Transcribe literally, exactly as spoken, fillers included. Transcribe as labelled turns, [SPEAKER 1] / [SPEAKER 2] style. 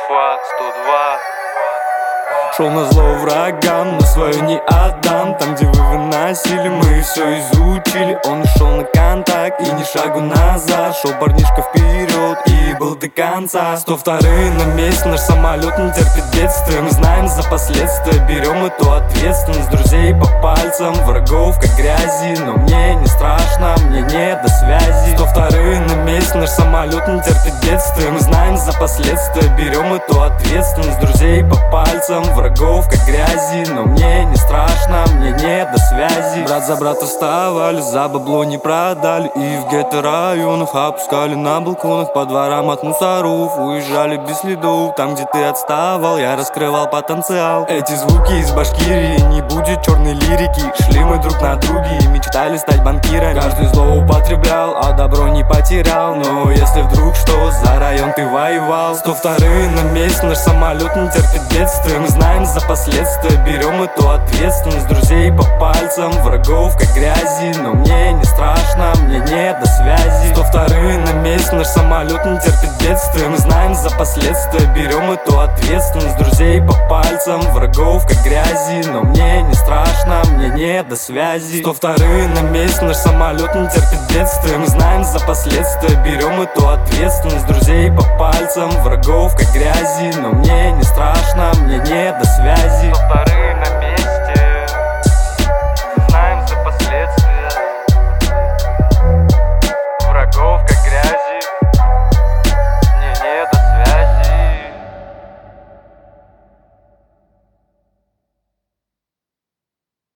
[SPEAKER 1] Уфа, сто два.
[SPEAKER 2] Шел на зло врагам, но свое не отдам. Там, где вы выносили, мы все изучили. Он ушел на контакт и ни шагу назад. Шел парнишка вперед и был до конца. Сто вторые на месте, наш самолет не терпит бедствия. Мы знаем за последствия, берем эту ответственность. Друзей по пальцам, врагов как грязи. Но мне не страшно, мне не до связи. Сто вторые на месте, наш самолет не терпит бедствия. Мы знаем за последствия, берем эту ответственность. Друзей по пальцам, врагов как грязи. Но мне не страшно, мне не до связи. Брат за брата вставали, за бабло не продали. И в гетто-районах опускали на балконах. По дворам от мусоров уезжали без следов. Там, где ты отставал, я раскрывал потенциал. Эти звуки из Башкирии, не будет черной лирики. Шли мы друг на друге и мечтали стать банкирами. Каждый зло употреблял, а добро не потерял. Но если вдруг что, за район ты воевал. Сто вторые на месте, наш самолет не терпит бедствия. Мы знаем за последствия, берем эту ответственность. Друзей по пальцам, врагов как грязи. Но мне не страшно, мне не до связи. Сто вторые на месте, наш самолет не терпит бедствия. Мы знаем за последствия, берем эту ответственность. Друзей по пальцам, врагов как грязи. Но мне не страшно, мне не до связи. Сто вторые на месте, наш самолет не терпит бедствия. Мы знаем за последствия, берем эту ответственность. Друзей по пальцам, врагов как грязи. Но мне не страшно, мне не до связи.
[SPEAKER 1] Сто вторые на